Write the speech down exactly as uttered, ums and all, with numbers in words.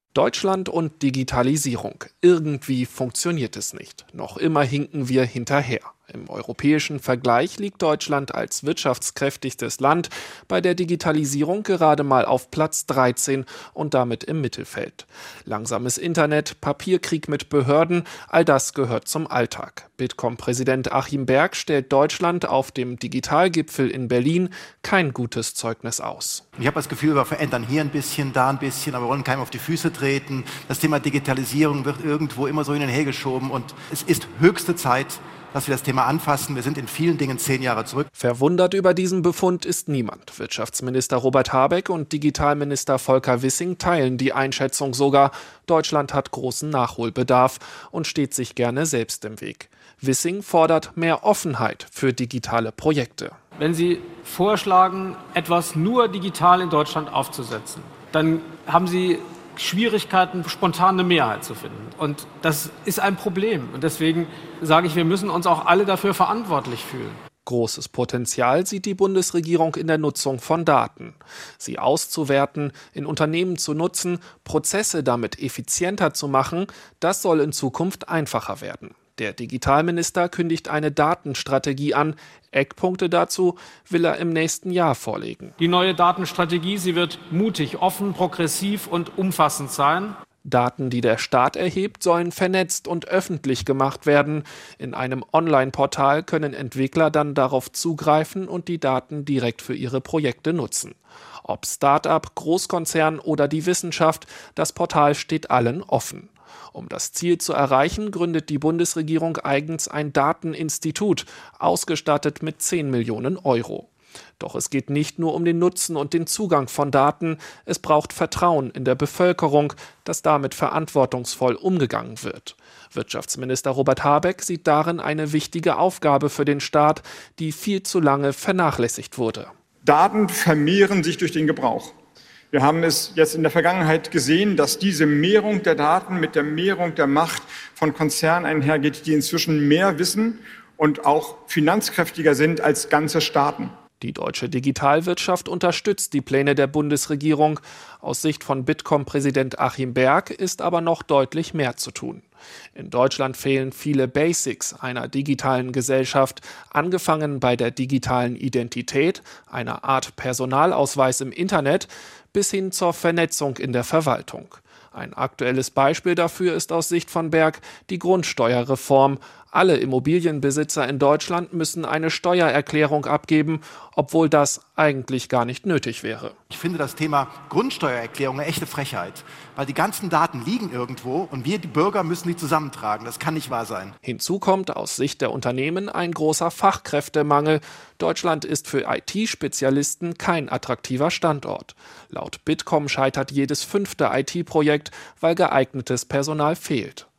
Deutschland und Digitalisierung. Irgendwie funktioniert es nicht. Noch immer hinken wir hinterher. Im europäischen Vergleich liegt Deutschland als wirtschaftskräftigstes Land bei der Digitalisierung gerade mal auf Platz dreizehn und damit im Mittelfeld. Langsames Internet, Papierkrieg mit Behörden, all das gehört zum Alltag. Bitkom-Präsident Achim Berg stellt Deutschland auf dem Digitalgipfel in Berlin kein gutes Zeugnis aus. Ich habe das Gefühl, wir verändern hier ein bisschen, da ein bisschen, aber wir wollen keinem auf die Füße treten. Das Thema Digitalisierung wird irgendwo immer so hin und her geschoben und es ist höchste Zeit, dass wir das Thema anfassen. Wir sind in vielen Dingen zehn Jahre zurück. Verwundert über diesen Befund ist niemand. Wirtschaftsminister Robert Habeck und Digitalminister Volker Wissing teilen die Einschätzung sogar. Deutschland hat großen Nachholbedarf und steht sich gerne selbst im Weg. Wissing fordert mehr Offenheit für digitale Projekte. Wenn Sie vorschlagen, etwas nur digital in Deutschland aufzusetzen, dann haben Sie Schwierigkeiten, spontan eine Mehrheit zu finden. Und das ist ein Problem. Und deswegen sage ich, wir müssen uns auch alle dafür verantwortlich fühlen. Großes Potenzial sieht die Bundesregierung in der Nutzung von Daten. Sie auszuwerten, in Unternehmen zu nutzen, Prozesse damit effizienter zu machen, das soll in Zukunft einfacher werden. Der Digitalminister kündigt eine Datenstrategie an. Eckpunkte dazu will er im nächsten Jahr vorlegen. Die neue Datenstrategie, sie wird mutig, offen, progressiv und umfassend sein. Daten, die der Staat erhebt, sollen vernetzt und öffentlich gemacht werden. In einem Online-Portal können Entwickler dann darauf zugreifen und die Daten direkt für ihre Projekte nutzen. Ob Start-up, Großkonzern oder die Wissenschaft, das Portal steht allen offen. Um das Ziel zu erreichen, gründet die Bundesregierung eigens ein Dateninstitut, ausgestattet mit zehn Millionen Euro. Doch es geht nicht nur um den Nutzen und den Zugang von Daten, es braucht Vertrauen in der Bevölkerung, dass damit verantwortungsvoll umgegangen wird. Wirtschaftsminister Robert Habeck sieht darin eine wichtige Aufgabe für den Staat, die viel zu lange vernachlässigt wurde. Daten vermehren sich durch den Gebrauch. Wir haben es jetzt in der Vergangenheit gesehen, dass diese Mehrung der Daten mit der Mehrung der Macht von Konzernen einhergeht, die inzwischen mehr wissen und auch finanzkräftiger sind als ganze Staaten. Die deutsche Digitalwirtschaft unterstützt die Pläne der Bundesregierung. Aus Sicht von Bitkom-Präsident Achim Berg ist aber noch deutlich mehr zu tun. In Deutschland fehlen viele Basics einer digitalen Gesellschaft, angefangen bei der digitalen Identität, einer Art Personalausweis im Internet, bis hin zur Vernetzung in der Verwaltung. Ein aktuelles Beispiel dafür ist aus Sicht von Berg die Grundsteuerreform. Alle Immobilienbesitzer in Deutschland müssen eine Steuererklärung abgeben, obwohl das eigentlich gar nicht nötig wäre. Ich finde das Thema Grundsteuererklärung eine echte Frechheit, weil die ganzen Daten liegen irgendwo und wir, die Bürger, müssen die zusammentragen. Das kann nicht wahr sein. Hinzu kommt aus Sicht der Unternehmen ein großer Fachkräftemangel. Deutschland ist für I T-Spezialisten kein attraktiver Standort. Laut Bitkom scheitert jedes fünfte I T-Projekt, weil geeignetes Personal fehlt.